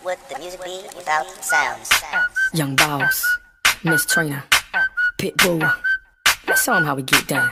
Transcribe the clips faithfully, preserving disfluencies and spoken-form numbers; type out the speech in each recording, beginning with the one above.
would the music be without sounds? Young Boss, Miss Trina, Pitbull. Let's show 'em how we get down.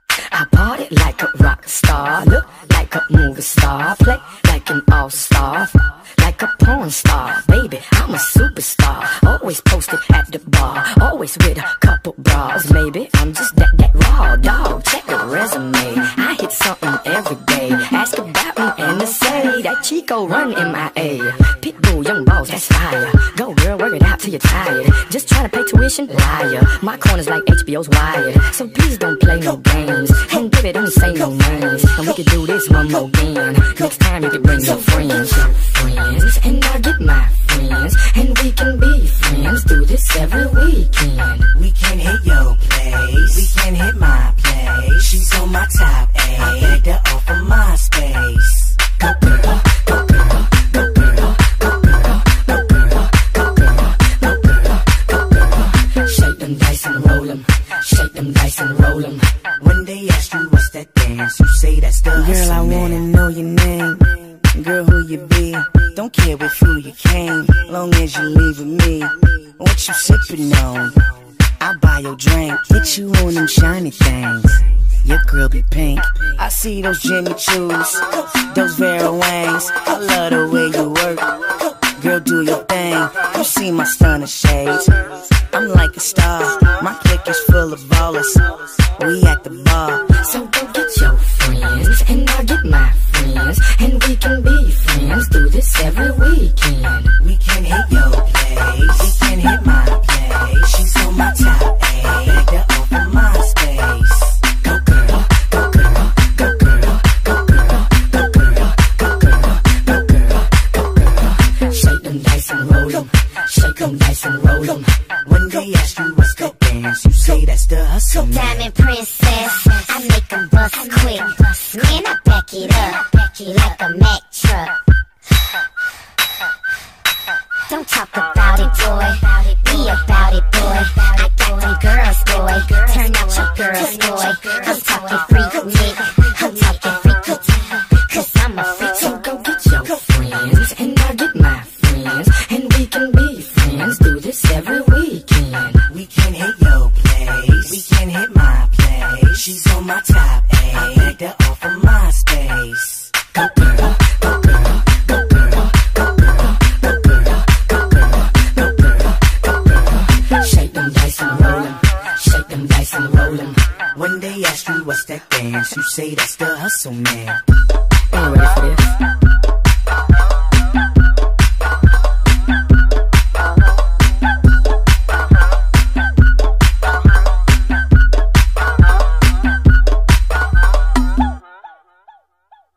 I party like a rock star, look like a movie star, play like an all-star, like a porn star. Baby, I'm a superstar, always posted at the bar, always with a couple bras. Maybe I'm just that, that raw dog, check the resume. I hit something every day, ask about me and they say that Chico run M I A. Pitbull, Young Boss, that's fire. Go girl, work it out till you're tired. Just trying to pay tuition, liar. My corner's like H B O's Wired, so please don't play no games. And baby, don't say no names. And we can do this one more again. Next time you can bring your friends, your friends, and I get my friends, and we can be friends. Do this every weekend. We can hit your place, we can hit my place. She's on my top eight, I begged her off of my space. Go girl, go girl, go girl, go girl, go girl, go girl, go girl, go girl. Shake them dice and roll 'em, shake them dice and roll 'em. When they ask you what's that dance, you say that's the hustle. Girl, I wanna know your name, girl, who you be. Don't care with who you came, long as you leave with me. What you sippin' on? I'll buy your drink, get you on them shiny things. Your girl be pink, I see those Jimmy Choos, those Vera Wangs. I love the way you work, girl, do your thing. You see my stunner shades, I'm like a star. My clique is full of ballers, we at the bar. So go get your friends, and I'll get my friends, and we can be friends. Do this every weekend. We can hit your place, we can hit my place. She's on my top eight, I begged her off of my space. Go girl, go girl, go girl, go girl, go girl, go girl, go girl, go girl. Shake them dice and roll 'em, shake them dice and roll 'em. When they ask you what's that dance, you say that's the hustle. Diamond princess, I make 'em bust quick. Man, I back it up like a Mack truck. Don't talk about it, boy. Be about it, boy. I got them girls, boy. Turn out your girls, boy. I'm talking freak Nick, I'm talking freaky, cause I'm a freak. So go get your friends, and I'll get my friends, and we can be friends. Do this every weekend. We can hit your place, we can hit my place. She's on my top eight, I begged her off of my space. Go girl, go girl, go girl, go girl, go girl, go girl, go girl, go girl. Shake them dice and roll 'em, shake them dice and roll 'em. When they ask you what's that dance, you say that's the hustle, man.